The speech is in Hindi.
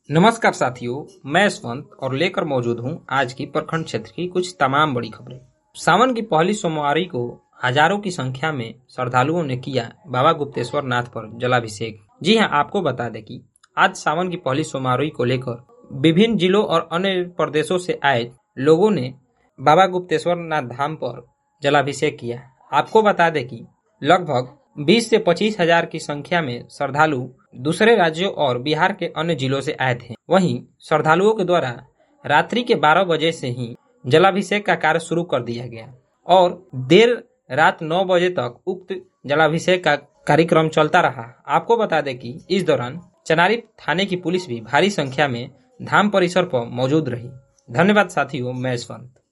नमस्कार साथियों, मैं यशवंत और लेकर मौजूद हूं आज की प्रखंड क्षेत्र की कुछ तमाम बड़ी खबरें। सावन की पहली सोमवारी को हजारों की संख्या में श्रद्धालुओं ने किया बाबा गुप्तेश्वर नाथ पर जलाभिषेक। जी हां, आपको बता दें कि आज सावन की पहली सोमवारी को लेकर विभिन्न जिलों और अन्य प्रदेशों से आए लोगों ने बाबा गुप्तेश्वर नाथ धाम पर जलाभिषेक किया। आपको बता दें कि लगभग 20 से 25 हजार की संख्या में श्रद्धालु दूसरे राज्यों और बिहार के अन्य जिलों से आए थे। वहीं श्रद्धालुओं के द्वारा रात्रि के 12 बजे से ही जलाभिषेक का कार्य शुरू कर दिया गया और देर रात 9 बजे तक उक्त जलाभिषेक का कार्यक्रम चलता रहा। आपको बता दें कि इस दौरान चनारी थाने की पुलिस भी भारी संख्या में धाम परिसर पर मौजूद रही। धन्यवाद साथियों, मैं यशवंत।